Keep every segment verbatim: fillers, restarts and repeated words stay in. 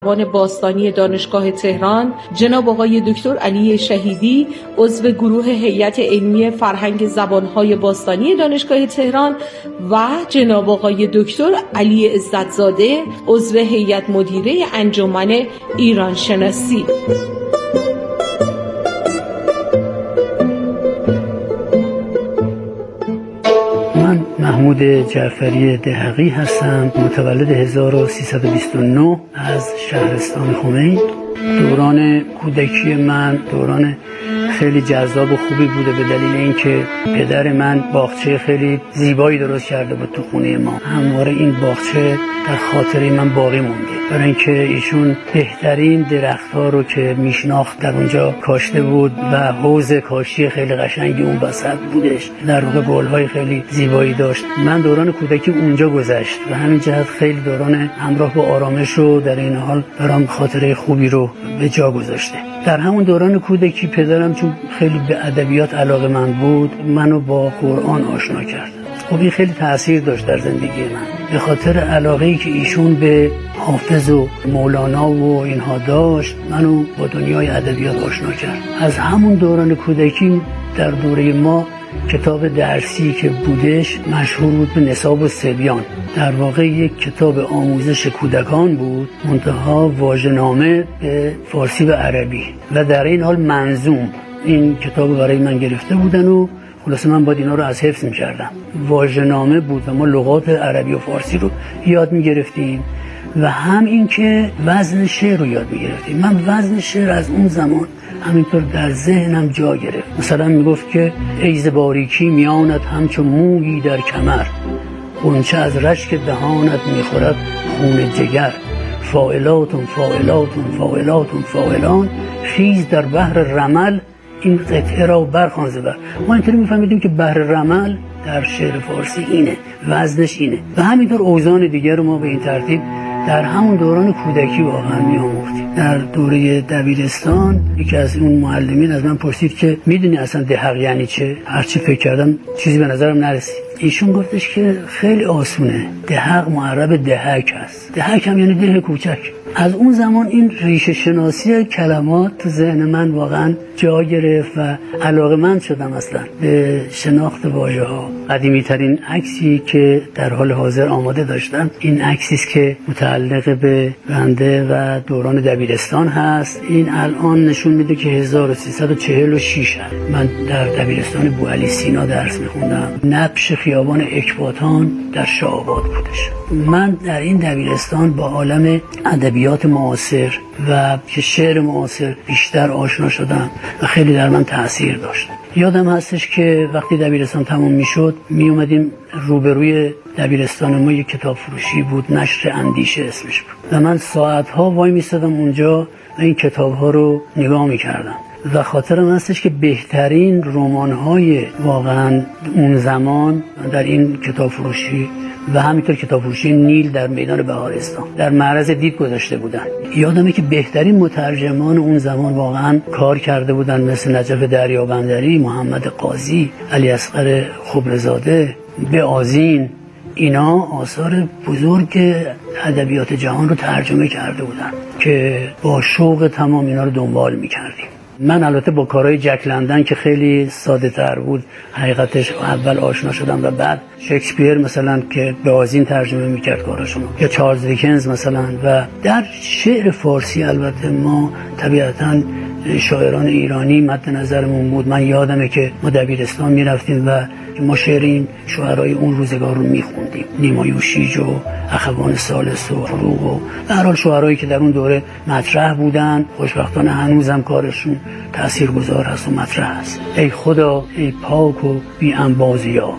زبان باستانی دانشگاه تهران، جناب آقای دکتر علی شهیدی عضو گروه هیئت علمی فرهنگ زبانهای باستانی دانشگاه تهران و جناب آقای دکتر علی عزتزاده عضو هیئت مدیره انجمن ایران شناسی. من محمود جعفری دهقی هستم، متولد هزار و سیصد و بیست و نه از شهرستان خمین. دوران کودکی من دوران خیلی جذاب و خوبی بوده به دلیل اینکه پدر من باغچه خیلی زیبایی درست کرده بود تو خونه ما. همواره این باغچه در خاطره من باقی مونده، برای اینکه ایشون بهترین درخت‌ها رو که میشناخت در اونجا کاشته بود و حوض کاشی خیلی قشنگی اون وسط بودش، در واقع گل‌های خیلی زیبایی داشت. من دوران کودکی اونجا گذشت و همین جهت خیلی دوران همراه با آرامش و در این حال برام خاطره خوبی رو به جا گذاشته. در همون دوران کودکی پدرم چون خیلی به ادبیات علاقه‌مند بود، منو با قرآن آشنا کرد. خب این خیلی تأثیر داشت در زندگی من، به خاطر علاقه‌ای که ایشون به حافظ و مولانا و اینها داشت منو با دنیای ادبیات آشنا کرد. از همون دوران کودکی در دوره ما کتاب درسی که بودش مشهور بود به نصاب الصبیان. در واقع یک کتاب آموزش کودکان بود، منتها واژه‌نامه به فارسی و عربی و در این حال منظوم. این کتاب برای من گرفته بودن و خلاصه من باید اینا رو از حفظ می‌کردم. واژه‌نامه بود و ما لغات عربی و فارسی رو یاد می‌گرفتیم و هم این که وزن شعر رو یاد می‌گرفتیم. من وزن شعر از اون زمان همینطور در ذهنم جا گرفت. مثلا میگفت که ای ز باریکی میانت همچون مویی در کمر، غنچه از رشک دهانت میخورد خون جگر، فاعلاتون فاعلاتون فاعلاتون فاعلان، خیز در بحر رمل این قطعه را برخوان ز بر. ما اینطوری میفهمیدیم که بحر رمل در شعر فارسی اینه، وزنش اینه و همینطور اوزان دیگر رو ما به این ترتیب در همون دوران کودکی واقعا می‌آموختیم. در دوره دبیرستان یکی از اون معلمین از من پرسید که میدونی اصلا دهق یعنی چه؟ هرچی فکر کردم چیزی به نظرم نرسید. ایشون گفتش که خیلی آسونه، دهق معرب دهک است. دهک هم یعنی ده کوچک. از اون زمان این ریشه شناسی کلمات تو ذهن من واقعا جا گرفت و علاقه‌مند شدم اصلا به شناخت واژه‌ها. قدیمی ترین عکسی که در حال حاضر آماده داشتم این عکسی است که متعلق به بنده و دوران دبیرستان هست. این الان نشون میده که هزار و سیصد و چهل و شش هست. من در دبیرستان بوعلی سینا درس میخوندم. نبش خیابان اکباتان در شاه‌آباد بودش. من در این دبیرستان با عالم ادبیات معاصر و شعر معاصر بیشتر آشنا شدم و خیلی در من تأثیر داشت. یادم هستش که وقتی دبیرستان تموم میشد می اومدیم روبروی دبیرستان ما یک کتاب فروشی بود، نشر اندیشه اسمش بود و من ساعتها وای میستادم اونجا و این کتاب ها رو نگاه میکردم و خاطرم هستش که بهترین رمان‌های واقعا اون زمان در این کتاب فروشی و همینطور کتاب فروشی نیل در میدان بهارستان در معرض دید گذاشته بودن. یادمه که بهترین مترجمان اون زمان واقعا کار کرده بودن، مثل نجف دریابندری، محمد قاضی، علی اصغر خبرزاده، به آذین. اینا آثار بزرگ ادبیات جهان رو ترجمه کرده بودن که با شوق تمام اینا رو دنبال می‌کردیم. من البته با کارهای جک لندن که خیلی ساده تر بود حقیقتش اول آشنا شدم و بعد شکسپیر مثلا که به آذین ترجمه میکرد کاراشونو، یا چارلز دیکنز مثلا. و در شعر فارسی البته ما طبیعتاً شاعران ایرانی مد نظرمون بود. من یادمه که ما دبیرستان میرفتیم و ما شعر این شاعرای اون روزگار رو میخوندیم، نیما یوشیج و اخوان ثالث و فروغ و به هر حال شاعرایی که در اون دوره مطرح بودن. خوشبختانه هنوزم کارشون تاثیرگذار هست و مطرح هست. ای خدا ای پاک و بی انباز یار،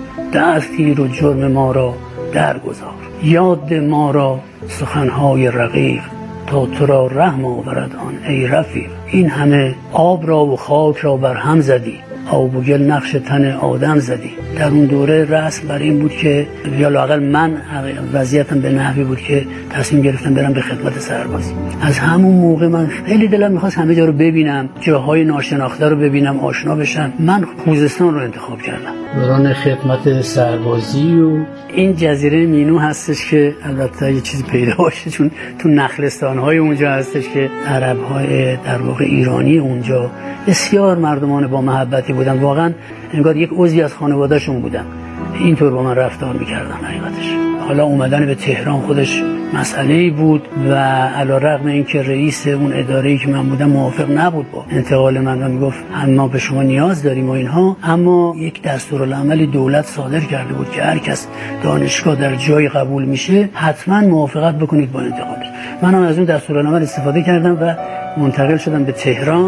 دستگیر و جرم ما را درگذار، یاد ما را سخنهای رقیق، تا تو را رحم آورد آن ای رفیق. این همه آب را و خاک را بر هم زدی، آب و گل نقش تن آدم زدی. در اون دوره رسم برای این بود که یا لااقل من وضعیتم به نحوی بود که تصمیم گرفتم برم به خدمت سربازی. از همون موقع من خیلی دلم می‌خواست همه جا رو ببینم، جاهای ناشناخته رو ببینم، آشنا بشم. من خوزستان رو انتخاب کردم. دوران خدمت سربازی و این جزیره مینو هستش که البته یه چیزی پیدا باشه، چون تو نخلستان‌های اونجا هستش که عرب‌های در واقع ایرانی اونجا بسیار مردمان با محبتی بودن. واقعا انگار یک عضوی از خانواده‌شون بودن. اینطور با من رفتار می‌کردن حقیقتش. حالا اومدن به تهران خودش مسئله‌ای بود و علی‌رغم اینکه رئیس اون اداره‌ای که من بودم موافق نبود با انتقال من و میگفت ما به شما نیاز داریم و اینها، اما یک دستورالعملی دولت صادر کرده بود که هر کس دانشگاه در جای قبول میشه حتما موافقت بکنید با انتقالش. من هم از اون دستورالعمل استفاده کردم و منتقل شدم به تهران.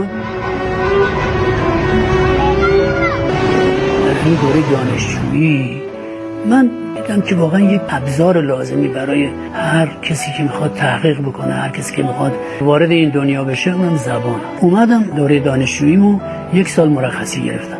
در این دوره دانشجویی من دیدم که واقعا یک ابزار لازمی برای هر کسی که میخواد تحقیق بکنه، هر کسی که میخواد وارد این دنیا بشه، اونم زبانه. اومدم دوره دانشجوییمو یک سال مرخصی گرفتم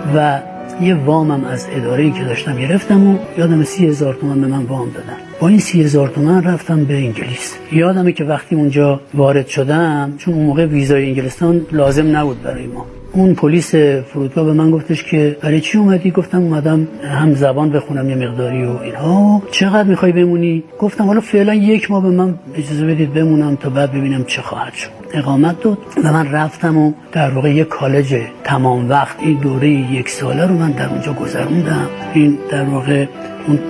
و یه وامم از اداره‌ای که داشتم گرفتم و یادم سی هزار تومان به من وام دادن. با این سی هزار تومان رفتم به انگلیس. یادمه که وقتی اونجا وارد شدم، چون اون موقع ویزای انگلستان لازم نبود برای ما، اون پلیس فرودگاه به من گفتش که برای چی اومدی؟ گفتم اومدم هم زبان بخونم یه مقداری و اینها. چقدر میخوای بمونی؟ گفتم حالا فعلا یک ماه به من اجازه بدید بمونم تا بعد ببینم چه خواهد شد. اقامت داد و من رفتم و در واقع یک کالج تمام وقت این دوره یک ساله رو من در اونجا گذروندم. این در واقع اون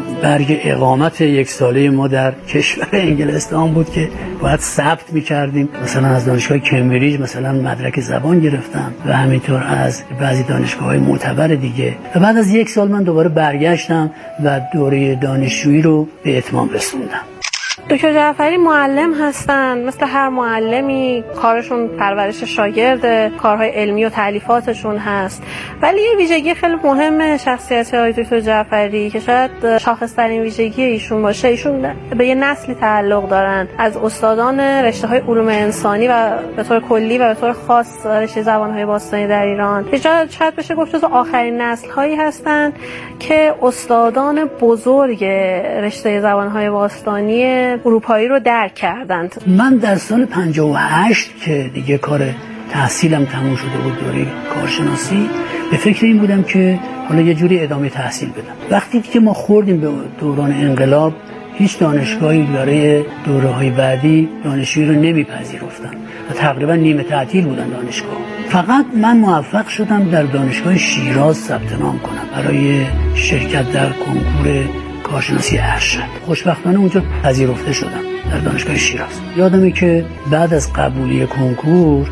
برگ اقامت یک ساله ما در کشور انگلستان بود که باید ثبت می‌کردیم. مثلا از دانشگاه کمبریج مثلا مدرک زبان گرفتم و همینطور از بعضی دانشگاه‌های معتبر دیگه. و بعد از یک سال من دوباره برگشتم و دوره دانشجویی رو به اتمام رسوندم. دکتر جعفری معلم هستن. مثل هر معلمی کارشون پرورش شاگرد، کارهای علمی و تالیفاتشون هست، ولی یه ویژگی خیلی مهم شخصیت آقای دکتر جعفری که شاید شاخص‌ترین ویژگی ایشون باشه، ایشون به یه نسلی تعلق دارن از استادان رشته‌های علوم انسانی و به طور کلی و به طور خاص رشته زبان‌های باستانی در ایران. شاید بشه گفت جزو آخرین نسل‌هایی هستن که استادان بزرگ رشته زبان‌های باستانی اروپایی رو درک کردند. من در سال پنجاه و هشت که دیگه کار تحصیلم تموم شده بود، دوره کارشناسی، به فکر این بودم که حالا یه جوری ادامه تحصیل بدم. وقتی که ما خوردیم به دوران انقلاب، هیچ دانشگاهی برای دوره‌های بعدی دانشجویی رو نمیپذیرفتن و تقریبا نیمه تعطیل بودن دانشگاه. فقط من موفق شدم در دانشگاه شیراز ثبت نام کنم برای شرکت در کنکور کارشناسی ارشد. خوشبختانه اونجا پذیرفته شدم در دانشگاه شیراز. یادمه که بعد از قبولی کنکور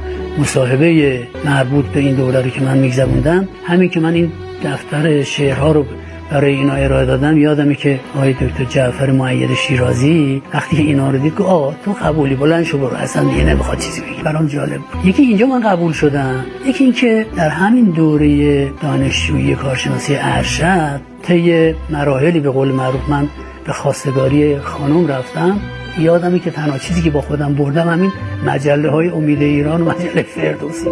مصاحبه مربوط به این دوره رو که من میگذروندم، همین که من این دفتر شعرها رو برای اینا ارائه دادم، یادمه که آقای دکتر جعفر مؤید شیرازی وقتی که اینا رو دید که آ تو قبولی، بلند شو برو، اصلا دیگه نمیخواد چیزی بگی. برام جالب. یکی اینجا من قبول شدم، یکی این که در همین دوره دانشجویی کارشناسی ارشد طی مراحلی به قول معروف من به خواستگاری خانم رفتم. یادمه که تنها چیزی که با خودم بردم همین مجله های امید ایران و مجله فردوسی.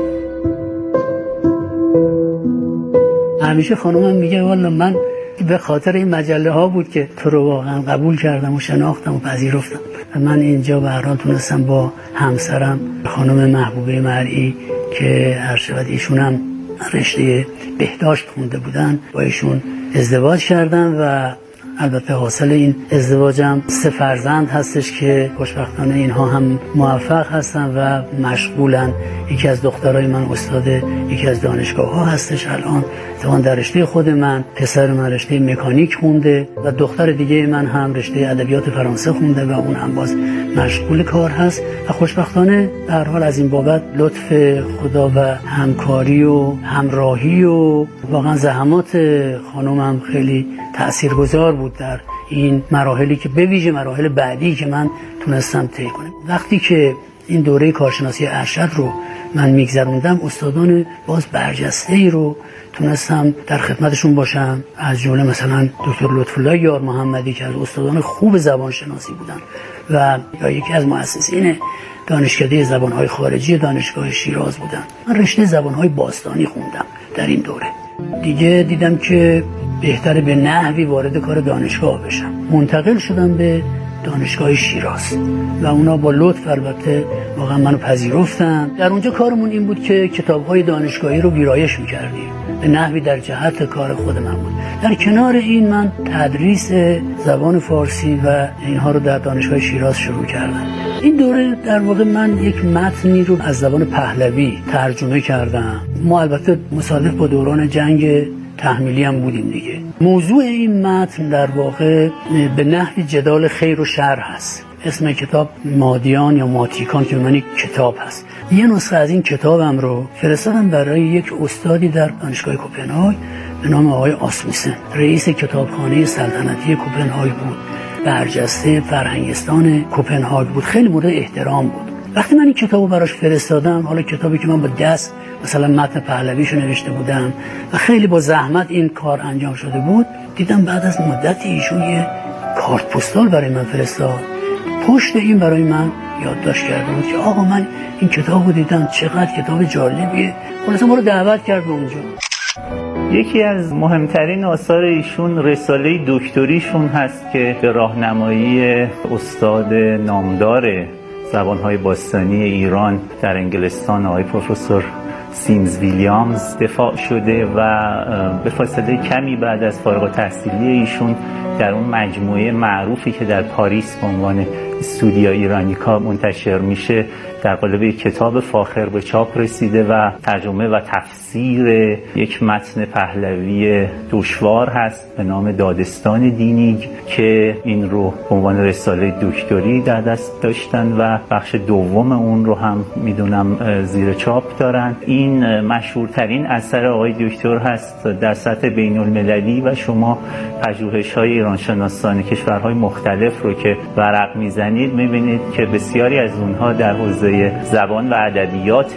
همیشه خانومم میگه والا من به خاطر این مجله ها بود که تو رو واقعا قبول کردم و شناختم و پذیرفتم. و من اینجا به هر حال تونستم با همسرم خانم محبوبه مرئی که هر شود ایشون هم رشته بهداشت خونده بودن، با ایشون ازدواج کردم و البته حاصل این ازدواجم سه فرزند هستش که خوشبختانه اینها هم موفق هستن و مشغولن. یکی از دخترای من استاد یکی از دانشگاه ها هستش الان، اتفاقاً در رشته خود من پسر من رشته مکانیک خونده و دختر دیگه من هم رشته ادبیات فرانسه خونده و اون هم باز مشغول کار هست. و خوشبختانه به هر حال از این بابت لطف خدا و همکاری و همراهی و واقعا زحمات خانومم خیلی تاثیرگذار بود در این مراحلی که به ویژه مراحل بعدی که من تونستم طی کنم. وقتی که این دوره کارشناسی ارشد رو من میگذروندم، استادان باز برجسته‌ای رو تونستم در خدمتشون باشم، از جمله مثلا دکتر لطف‌الله یار محمدی که از استادان خوب زبانشناسی بودن و یا یکی از مؤسسین دانشکده زبان‌های خارجی دانشگاه شیراز بودن. من رشته زبان‌های باستانی خوندم در این دوره. دیگه دیدم که بهتره به نحوی وارد کار دانشگاه بشم. منتقل شدم به دانشگاه شیراز و اونا با لطف البته واقعا منو پذیرفتن. در اونجا کارمون این بود که کتاب‌های دانشگاهی رو ویرایش می‌کردیم، به نحوی در جهت کار خود من بود. در کنار این من تدریس زبان فارسی و اینها رو در دانشگاه شیراز شروع کردم. این دوره در واقع من یک متنی رو از زبان پهلوی ترجمه کردم. ما البته مصادف با دوران جنگ تحمیلی هم بودیم دیگه. موضوع این متن در واقع به نحوی جدال خیر و شر هست. اسم کتاب مادیان یا ماتیکان که معنی کتاب هست. یه نسخه از این کتابم رو فرستادم برای یک استادی در دانشگاه کوپنهاگ به نام آقای آسموسن، رئیس کتابخانه سلطنتی کوپنهاگ بود، برجسته فرهنگستان کوپنهاگ بود، خیلی مورد احترام بود. وقتی من این کتابو براش فرستادم، حالا کتابی که من با دست مثلا متن پهلویشو نوشته بودم و خیلی با زحمت این کار انجام شده بود، دیدم بعد از مدتی ایشون یه کارت پستال برای من فرستاد. پشت این برای من یادداشت کرده بود که آقا من این کتابو دیدم، چقدر کتاب جالبیه. خلاصه ما رو دعوت کرد به اونجا. یکی از مهمترین آثار ایشون رساله دکتریشون هست که به راهنمایی استاد نامدار زبان‌های باستانی ایران در انگلستان آقای پروفسور سیمز ویلیامز دفاع شده و به فاصله کمی بعد از فارغ التحصیلی ایشون در اون مجموعه معروفی که در پاریس به عنوان استودیا ایرانیکا منتشر میشه در قالب یک کتاب فاخر به چاپ رسیده و ترجمه و تفسیر یک متن پهلوی دشوار هست به نام دادستان دینی که این رو به عنوان رساله دکتری در دست داشتن و بخش دوم اون رو هم میدونم زیر چاپ دارن. این مشهورترین اثر آقای دکتر هست در سطح بین المللی و شما پژوهش‌های ایرانشناسان کشورهای مختلف رو که ورق میزنید میبینید که بسیاری از اونها در حوزه زبان و ادبیات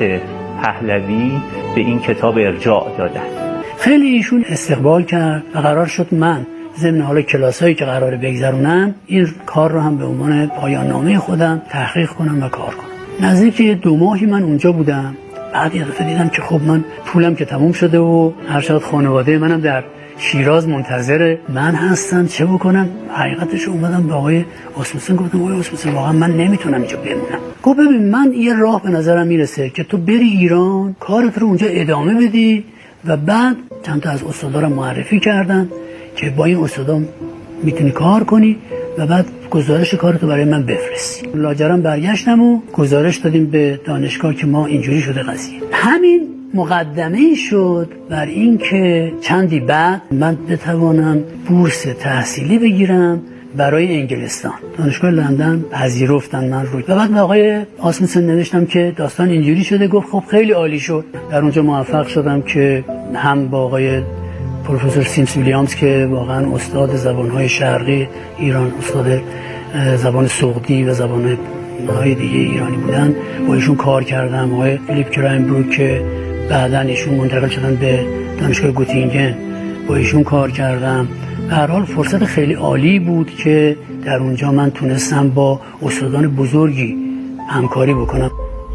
پهلوی به این کتاب ارجاع دادن. خیلی ایشون استقبال کرد و قرار شد من ضمن حال کلاسایی که قراره بگذرونم این کار رو هم به عنوان پایان نامه خودم تحقیق کنم و کار کنم. نزدیک دو ماهی من اونجا بودم. بعد یه دفعه دیدم که خب من پولم که تموم شده و هر چقدر خانواده منم در شیراز منتظر من هستن، چه بکنم؟ حقیقتش اومدم به آقای آسموسن گفتم آقای آسموسن واقعا من نمیتونم اینجا بمونم. گفت ببین من یه راه به نظرم میرسه که تو بری ایران کارت رو اونجا ادامه بدی و بعد چند تا از استادا رو معرفی کردن که با این استادا میتونی کار کنی و بعد گزارش کارتو برای من بفرستی. لاجرم برگشتم و گزارش دادیم به دانشگاه که ما اینجوری شده قضیه. همین مقدمه شد بر این که چندی بعد من بتوانم بورس تحصیلی بگیرم برای انگلستان. دانشگاه لندن پذیرفتن من رو و بعد به آقای آسموسن نوشتم که داستان اینجوری شده. گفت خب خیلی عالی شد. در اونجا موفق شدم که هم با آقای پروفسور سیمز ویلیامز که واقعا استاد زبان‌های شرقی ایران، استاد زبان سغدی و زبان‌های دیگه ایرانی بودن، با ایشون کار کردم. آقای فیلیپ کراینبروک که بعداً ایشون منتقل شدن به دانشگاه گوتینگن، با ایشون کار کردم. به هر حال فرصت خیلی عالی بود که در اونجا من تونستم با استادان بزرگی همکاری بکنم.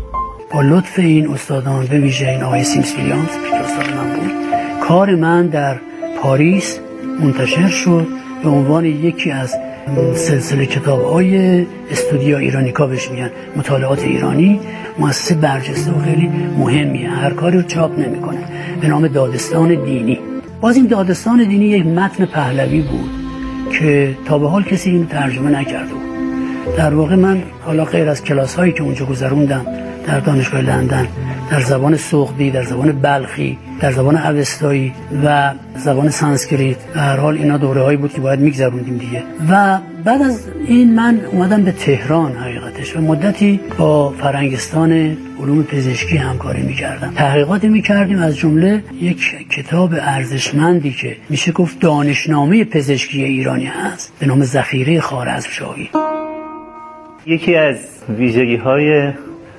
با لطف این استادان به ویژه این آقای سیمز ویلیامز که استاد من بود، کار من در پاریس منتشر شد به عنوان یکی از سلسله کتاب‌های استودیا ایرانیکا بهش میگن، مطالعات ایرانی، مؤسسه برجسته و خیلی مهمیه، هر کاری رو چاپ نمیکنه، به نام دادستان دینی. باز این دادستان دینی یک متن پهلوی بود که تا به حال کسی اینو ترجمه نکرده بود. در واقع من حالا غیر از کلاس‌هایی که اونجا گذروندم در دانشگاه لندن در زبان سغدی، در زبان بلخی، در زبان اوستایی و زبان سانسکریت، به هر حال اینا دوره‌هایی بود که باید میگذروندیم دیگه. و بعد از این من اومدم به تهران حقیقتش و مدتی با فرهنگستان علوم پزشکی همکاری میکردم، تحقیقاتی میکردیم، از جمله یک کتاب ارزشمندی که میشه گفت دانشنامه پزشکی ایرانی هست به نام ذخیره خوارزمشاهی. یکی از ویژگی‌های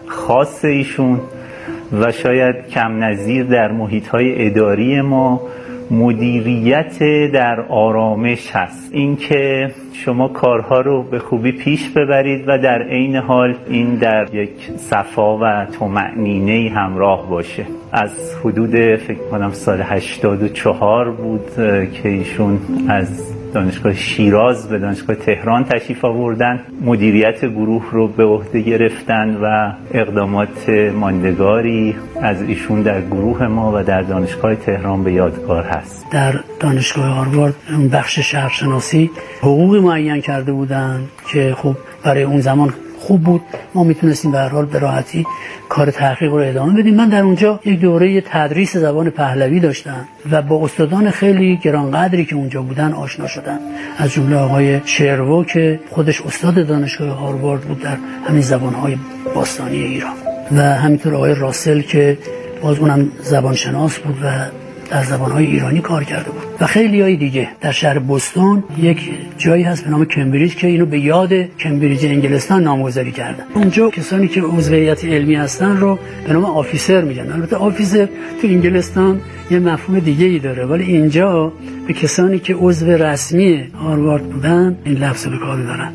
خاص ایشون و شاید کم نظیر در محیط‌های اداری ما مدیریت در آرامش هست. اینکه شما کارها رو به خوبی پیش ببرید و در عین حال این در یک صفا و طمأنینه‌ای همراه باشه. از حدود فکر کنم سال هشتاد و چهار بود که ایشون از دانشگاه شیراز به دانشگاه تهران تشریف آوردن، مدیریت گروه رو به عهده گرفتن و اقدامات ماندگاری از ایشون در گروه ما و در دانشگاه تهران به یادگار هست. در دانشگاه هاروارد اون بخش شهرشناسی حقوقی معین کرده بودن که خب برای اون زمان خوب بود، ما میتونستیم به هر حال به راحتی کار تحقیق رو ادامه بدیم. من در اونجا یک دوره تدریس زبان پهلوی داشتم و با استادان خیلی گرانقدری که اونجا بودن آشنا شدم، از جمله آقای شیروو که خودش استاد دانشگاه هاروارد بود در همین زبانهای باستانی ایران، و همینطور آقای راسل که باز اونم زبانشناس بود و در زبانهای ایرانی کار کرده بود، و خیلی های دیگه. در شهر بوستون یک جایی هست به نام کمبریج که اینو به یاد کمبریج انگلستان نامگذاری کردن. اونجا کسانی که عضو هیئت علمی هستن رو به نام آفیسر میگن. البته آفیسر تو انگلستان یه مفهوم دیگه ای داره، ولی اینجا به کسانی که عضو رسمی هاروارد بودن این لفظ به کار دارن.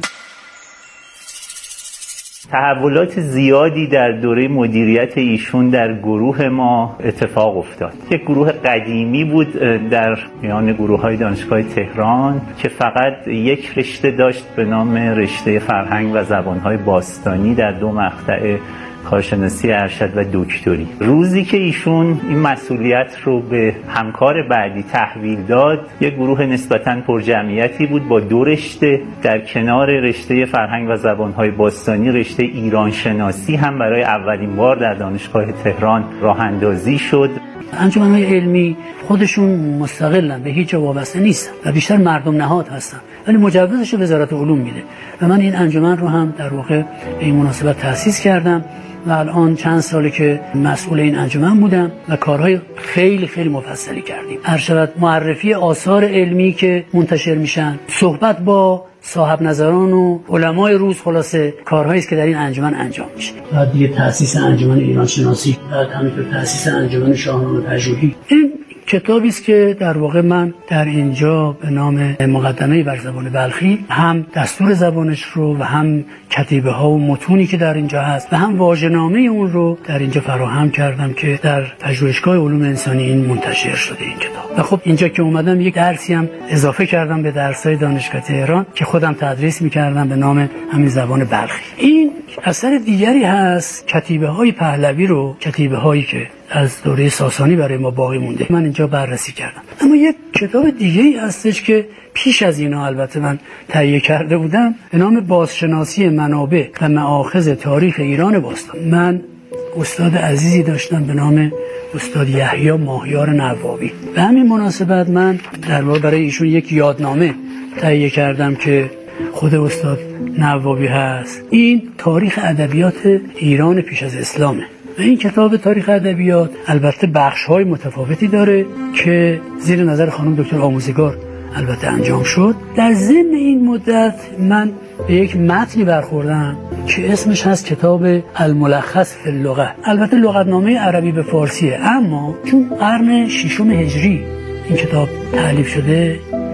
تحولات زیادی در دوره مدیریت ایشون در گروه ما اتفاق افتاد. یک گروه قدیمی بود در میان گروه‌های دانشگاه تهران که فقط یک رشته داشت به نام رشته فرهنگ و زبان‌های باستانی در دو مقطع کارشناسی ارشد و دکتری. روزی که ایشون این مسئولیت رو به همکار بعدی تحویل داد، یک گروه نسبتاً پرجمعیتی بود با دو رشته. در کنار رشته فرهنگ و زبان‌های باستانی، رشته ایران شناسی هم برای اولین بار در دانشگاه تهران راه اندازی شد. انجمن‌های علمی خودشون مستقلن، به هیچ جا وابسته نیستن و بیشتر مردم نهاد هستن، ولی مجوزش رو وزارت علوم میده و من این انجمن رو هم در واقع به این مناسبت تأسیس کردم و الان چند ساله که مسئول این انجمن بودم و کارهای خیلی خیلی مفصلی کردیم. هر شود معرفی آثار علمی که منتشر میشن، صحبت با صاحب نظران و علمای روز، خلاصه کارهایی است که در این انجمن انجام میشه. و دیگه تأسیس انجمن ایران شناسی و همینطور تأسیس انجمن شاهنامه پژوهی. این کتابی است که در واقع من در اینجا به نام مقدمه بر زبان بلخی هم دستور زبانش رو و هم کتیبه ها و متونی که در اینجا هست و هم واژه‌نامه اون رو در اینجا فراهم کردم که در پژوهشگاه علوم انسانی این منتشر شده این کتاب. و خب اینجا که اومدم یک درسی هم اضافه کردم به درس‌های دانشگاه تهران که خودم تدریس می‌کردم به نام همین زبان بلخی. این اثر دیگری هست، کتیبه های پهلوی رو، کتیبه هایی که از دوره ساسانی برای ما باقی مونده، من اینجا بررسی کردم. اما یک کتاب دیگه ای هستش که پیش از اینا البته من تهیه کرده بودم به نام بازشناسی منابع و مآخذ تاریخ ایران باستان. من استاد عزیزی داشتم به نام استاد یحیی ماهیار نوابی. به همین مناسبت من در واقع برای ایشون یک یادنامه تهیه کردم که خود استاد نوابی هست. این تاریخ ادبیات ایران پیش از اسلامه و این کتاب تاریخ ادبیات البته بخش‌های متفاوتی داره که زیر نظر خانم دکتر آموزگار البته انجام شد. در ضمن این مدت من به یک متنی برخوردم که اسمش هست کتاب الملخص فی اللغه. البته لغتنامه عربی به فارسیه، اما چون قرن ششم هجری این کتاب تألیف شده،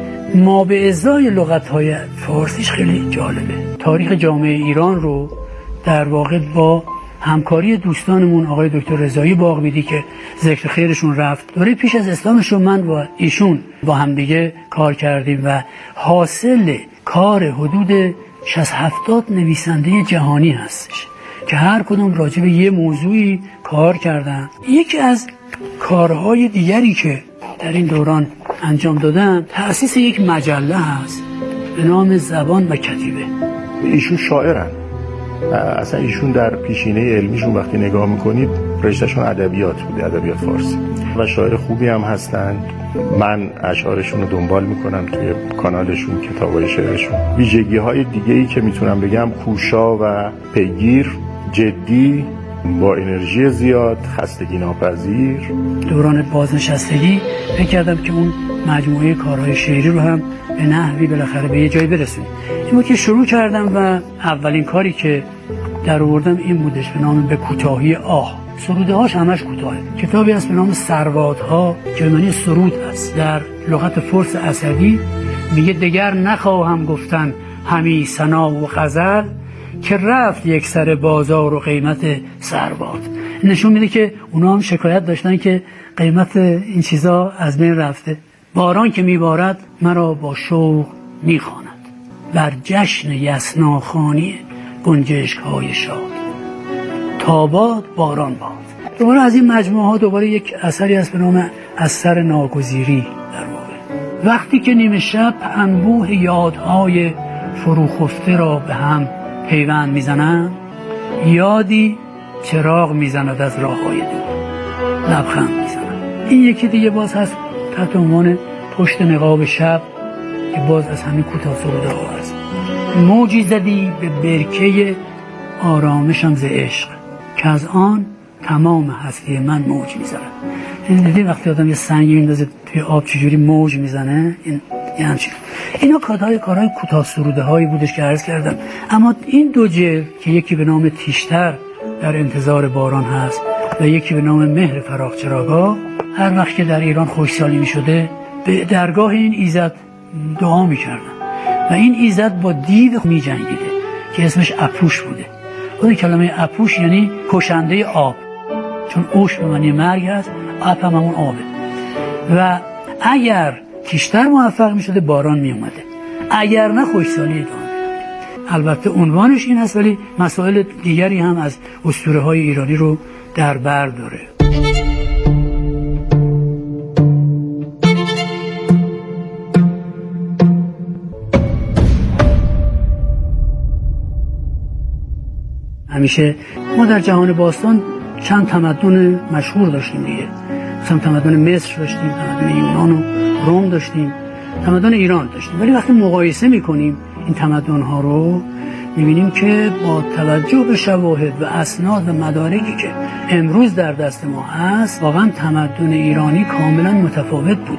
ما به ازای لغت‌های فارسیش خیلی جالبه. تاریخ جامعه ایران رو در واقع با همکاری دوستانمون آقای دکتر رضایی باغبیدی که ذکر خیرشون رفت، دوره پیش از اسلامشون من و ایشون با همدیگه کار کردیم و حاصل کار حدود شصت هفتاد نویسنده جهانی هستش که هر کدوم راجع به یه موضوعی کار کردن. یکی از کارهای دیگری که در این دوران انجام دادم تأسیس یک مجله هست به نام زبان و کتیبه. ایشون شاعرن، اصلا ایشون در پیشینه علمیشون وقتی نگاه میکنید رشتهشون ادبیات بوده، ادبیات فارسی، و شاعر خوبی هم هستند. من اشعارشون رو دنبال میکنم توی کانالشون، کتابای شعرشون. ویژگی های دیگه ای که میتونم بگم کوشا و پیگیر، جدی، با انرژی زیاد، خستگی ناپذیر. دوران بازنشستگی فکر کردم که اون مجموعه کارهای شعری رو هم به نحوی بالاخره به یه جایی برسونیم. این بود که شروع کردم و اولین کاری که در آوردم این بودش به نام به کوتاهی آه. سروده هاش همش کوتاهه. کتابی هست به نام سروادها که به معنی سرود هست. در لغت فارس اسدی میگه دگر نخواهم گفتن همی ثنا و غزل که رفت یک سر بازار و قیمت سرواد. نشون میده که اونا هم شکایت داشتن که قیمت این چیزا از بین رفته. باران که میبارد مرا با شوق میخواند بر جشن یسناخانی گنجشک های شاد تا باد باران باد. دوباره از این مجموعه ها دوباره یک اثری هست به نام اثر ناگزیری. در واقع وقتی که نیمه شب انبوه یادهای فروخفته را به هم پیوند میزنند، یادی چراغ میزند از راه های دور، لبخند میزند. این یکی دیگه باز هست تحت عنوان پشت نقاب شب که باز از همین کوتاه سروده ها هست. موجی زدی به برکه آرامشم ز عشق که از آن تمام هستی من موج میزنه. این دیدی وقتی آدم یه سنگی میندازه توی آب چجوری موج میزنه، این یه همچین. اینا کارهای کارهای کوتاه سروده هایی بودش که عرض کردم. اما این دو جلد که یکی به نام تیشتر در انتظار باران هست و یکی به نام مهر فراخ چراغا، هر وقت که در ایران خوشسالی میشده به درگاه این ایزد دعا میکردن و این ایزد با دیو میجنگیده که اسمش اپوش بوده. خود کلمه اپوش یعنی کشنده آب، چون اوش به معنی مرگ هست، اپ هم همون آبه. و اگر تیشتر موفق میشده باران میومده، اگر نه خوشسالی ادامه میداد. البته عنوانش این هست ولی مسائل دیگری هم از اسطوره های ایرانی رو در بر داره. همیشه ما در جهان باستان چند تمدن مشهور داشتیم دیگه. مثلا تمدن مصر داشتیم، تمدن یونان و روم داشتیم، تمدن ایران داشتیم. ولی وقتی مقایسه میکنیم این تمدن ها رو میبینیم که با توجه به شواهد و اسناد و مدارکی که امروز در دست ما هست، واقعا تمدن ایرانی کاملا متفاوت بوده.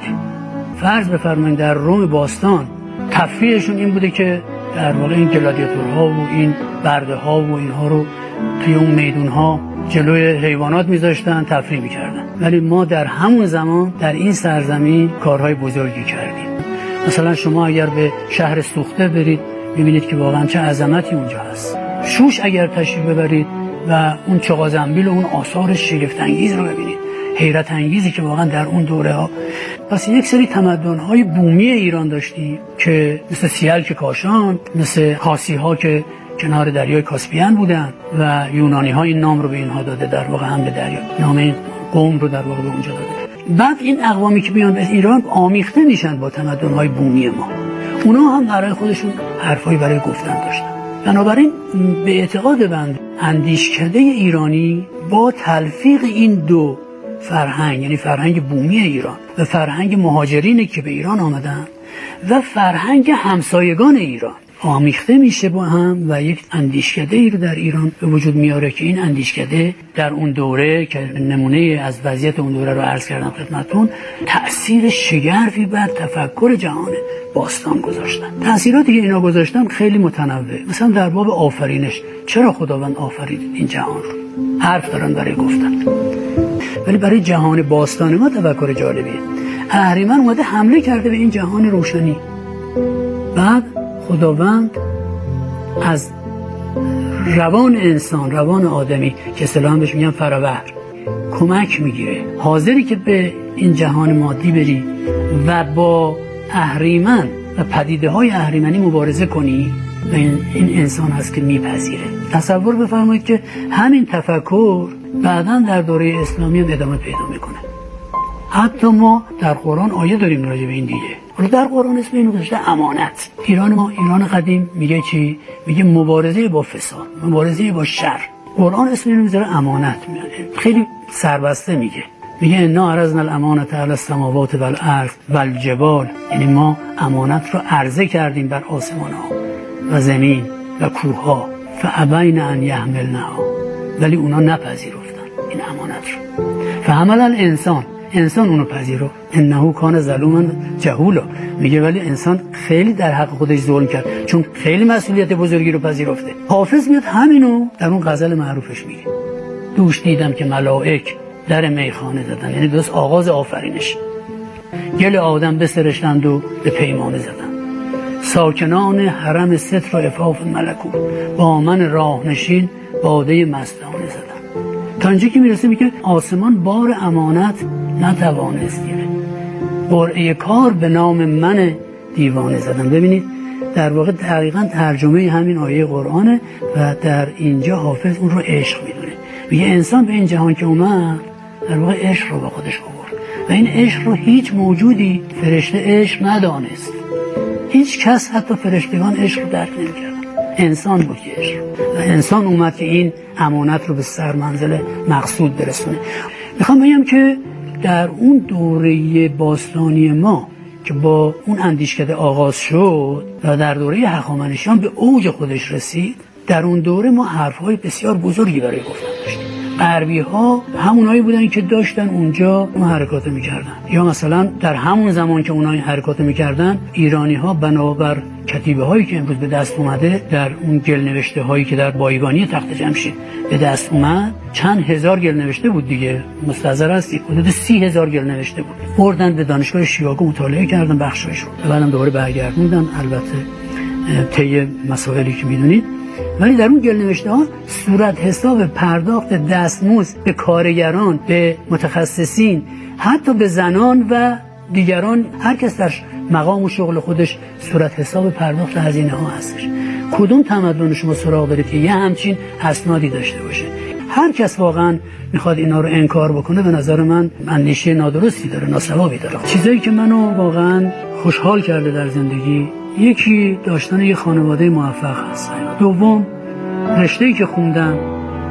فرض بفرمایید در روم باستان تفریحشون این بوده که در واقع این گلادیاتورها و این برده ها و اینها رو توی اون میدون ها جلوی حیوانات میذاشتن، تفریح میکردن. ولی ما در همون زمان در این سرزمین کارهای بزرگی کردیم. مثلا شما اگر به شهر سوخته برید میبینید که واقعا چه عظمتی اونجا هست. شوش اگر تشریف ببرید و اون چغازنبیل و اون آثار شگفت انگیز رو ببینید، حیرت انگیزی که واقعا در اون دوره ها. پس یک سری تمدن های بومی ایران داشتیم که مثل سیلک کاشان، مثل خاسی ها که کنار دریای کاسپیان بودن و یونانی ها این نام رو به اینها داده، در واقع هم به دریا نام این قوم رو در واقع به اونجا داده. بعد این اقوامی که میان به ایران آمیخته میشن با تمدن های بومی ما، اونا هم برای خودشون حرفایی برای گفتن داشتن. بنابراین به اعتقاد بنده اندیشکده ایرانی با تلفیق این دو فرهنگ، یعنی فرهنگ بومی ایران و فرهنگ مهاجرینی که به ایران آمدن و فرهنگ همسایگان ایران آمیخته میشه با هم و یک اندیشکده ای رو در ایران به وجود میاره که این اندیشکده در اون دوره که نمونه از وضعیت اون دوره رو عرض کردم خدمتتون، تأثیر شگرفی بر تفکر جهان باستان گذاشتن. تأثیراتی که اینا گذاشتن خیلی متنوع. مثلا در باب آفرینش، چرا خداوند آفرید این جهان رو؟ حرف دارن برای گفتن. ولی برای جهان باستان ما تفکر جالبیه. اهریمن اومده حمله کرده به این جهان روشنی. بعد خداوند از روان انسان، روان آدمی که اصطلاحاً بهش میگن فرآور، کمک میگیره. حاضری که به این جهان مادی بری و با اهریمن و پدیده های اهریمنی مبارزه کنی و این, این انسان هست که میپذیره. تصور بفرمایید که همین تفکر بعداً در دوره اسلامی هم ادامه پیدا میکنه. حتی ما در قرآن آیه داریم راجع به این دیگه. حالا در قرآن اسم اینو گذاشته امانت. ایران ما، ایران قدیم میگه چی؟ میگه مبارزه با فساد، مبارزه با شر. قرآن اسم اینو میذاره امانت. خیلی سربسته میگه. میگه انا عرضنا الامانة علی السماوات والارض والجبال، یعنی ما امانت رو عرضه کردیم بر آسمان ها و زمین و کوه ها، فابین ان یحملنها، ولی اونا نپذیرفتن این امانت رو. فحمل الانسان، انسان اونو پذیرفت. انه کان ظلوما جهولا، میگه ولی انسان خیلی در حق خودش ظلم کرد چون خیلی مسئولیت بزرگی رو پذیرفته. حافظ میاد همینو در اون غزل معروفش میگه. دوش دیدم که ملائک در میخانه زدن، یعنی درست آغاز آفرینش. گل آدم بسرشتند و به پیمانه زدن، ساکنان حرم ستر و عفاف ملکوت با من راهنشین باده مستانه زدن. تا اینجا که میرسه میگه آسمان بار امانت نتوانست گیره، قرعه کار به نام من دیوانه زدن. ببینید در واقع دقیقاً ترجمه همین آیه قرآنه و در اینجا حافظ اون رو عشق میدونه. میگه انسان به این جهان که اومد در واقع عشق رو با خودش آورد و این عشق رو هیچ موجودی فرشته عشق ندانست. هیچ کس حتی فرشتگان عشق رو درک نمی‌کردن. انسان بود که عشق و انسان اومد که این امانت رو به سر منزل مقصود برسونه. میخوام بگم که در اون دوره باستانی ما که با اون اندیشکده آغاز شد و در دوره هخامنشیان به اوج خودش رسید، در اون دوره ما حرف‌های بسیار بزرگی برای گفتن داشتیم. غربی ها همونایی بودن که داشتن اونجا اون حرکات میکردن، یا مثلا در همون زمان که اونها این حرکات میکردن ایرانی ها بنابر کتیبه هایی که امروز به دست اومده در اون گل نوشته هایی که در بایگانی تخت جمشید به دست اومد چند هزار گل نوشته بود دیگه، مستحضر هستید حدود سی هزار گل نوشته بود. بردن به دانشگاه شیکاگو مطالعه کردن بخشایش رو، بعدم دوباره برگردوندن البته طی مسائلی که میدونید. ولی در اون گل نوشته ها صورت حساب پرداخت دستمزد به کارگران، به متخصصین، حتی به زنان و دیگران، هر کس در مقام و شغل خودش صورت حساب پرداخت هزینه ها هستش. کدوم تمدن شما سراغ دارید که یه همچین اسنادی داشته باشه؟ هر کس واقعا میخواد اینا رو انکار بکنه به نظر من اندیشه نادرستی داره، ناسوابی داره. چیزایی که منو واقعا خوشحال کرده در زندگی، یکی داشتن یه خانواده موفق هست، دوم رشته‌ای که خوندم.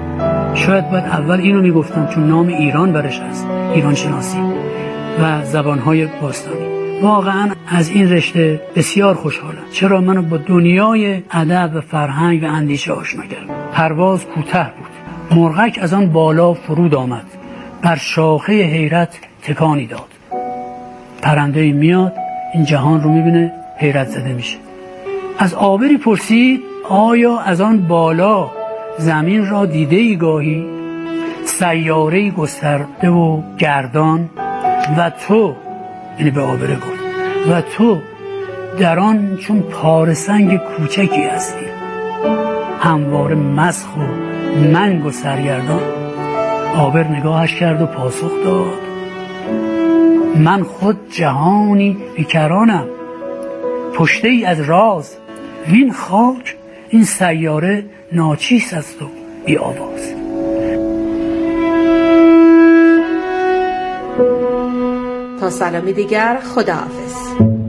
شاید باید اول اینو میگفتم چون نام ایران برش هست، ایران شناسی و زبانهای باستانی. واقعا از این رشته بسیار خوشحالم. چرا؟ منو با دنیای ادب و فرهنگ و اندیشه آشنا کرد. پرواز کوتاه بود، مرغک از آن بالا فرود آمد، بر شاخه حیرت تکانی داد. پرنده‌ای میاد این جهان رو میبینه، حیرت زده میشه. از آبری پرسید آیا از آن بالا زمین را دیده ای گاهی؟ سیاره‌ای گسترده و گردان و تو، یعنی به آبره گفت، و تو در آن چون پاره سنگ کوچکی هستی، همواره مسخ و منگ و سرگردان. آبر نگاهش کرد و پاسخ داد من خود جهانی بیکرانم، پشته ای از راز، وین خاک این سیاره ناچیز است و بی آواز. تا سلامی دیگر، خداحافظ.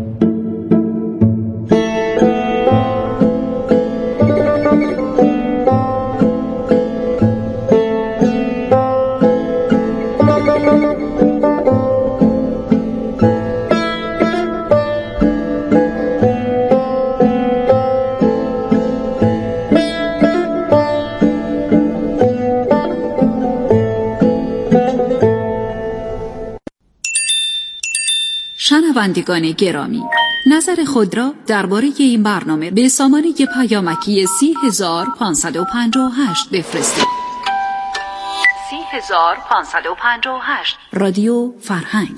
شنوندگان گرامی، نظر خود را درباره این برنامه به سامانه پیامکی سی هزار پانصد و پنجاه و هشت بفرستید. سی هزار پانصد و پنجاه و هشت رادیو فرهنگ.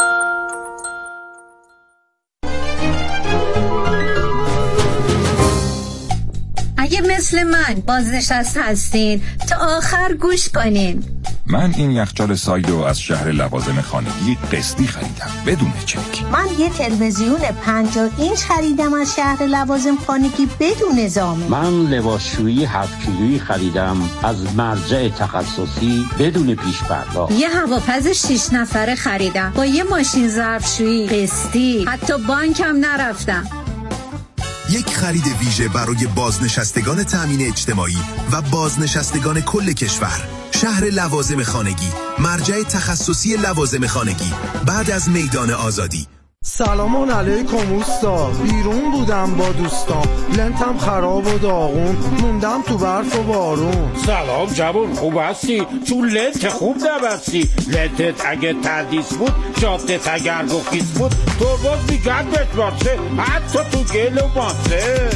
اگه مثل من بازنشسته هستین تا آخر گوش کنین. من این یخچال سایدو از شهر لوازم خانگی قسطی خریدم بدون چک. من یه تلویزیون پنجاه اینچ خریدم از شهر لوازم خانگی بدون زامن. من لباسشویی هفت کیلویی خریدم از مرجع تخصصی بدون پیش پرداخت. یه هواپز شش نفره خریدم با یه ماشین ظرفشویی قسطی، حتی بانکم نرفتم. یک خرید ویژه برای بازنشستگان تامین اجتماعی و بازنشستگان کل کشور. شهر لوازم خانگی، مرجع تخصصی لوازم خانگی، بعد از میدان آزادی. سلام علیکم اوستا، بیرون بودم با دوستام، لنتم خراب و داغون، موندم تو برف و بارون. سلام جوان، خوب هستی؟ تو لنت خوب نبستی. لنتت اگه تردیس بود، جادت اگر رخیص بود، ترباز میگرد بتراته حتی تو گل و ماسه.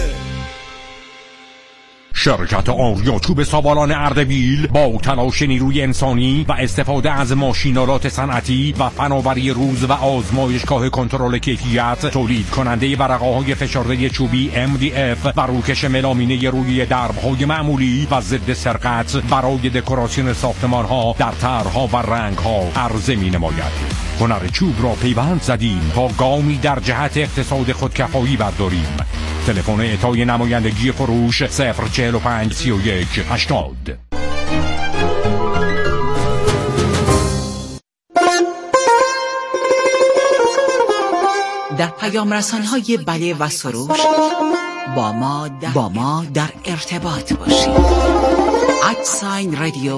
شرکت آریا چوب سابالان اردبیل با تلاش نیروی انسانی و استفاده از ماشینالات صنعتی و فناوری روز و آزمایشگاه کنترل کیفیت تولید کننده ورقه‌های فشرده چوبی ام دی اف و روکش ملامینه روی درب‌های معمولی و ضد سرقت برای دکوراسیون ساختمان‌ها در طرح‌ها و رنگ‌ها عرضه می‌نماید. هنر چوب را پیوند زدیم تا گامی در جهت اقتصاد خودکفایی برداریم. تلفن اعطای نمایندگی فروش صفر چهل و پنج سی و یک هشتاد. در پیام رسان‌های بله و سروش با ما در, با ما در ارتباط باشید. ات ساین رادیو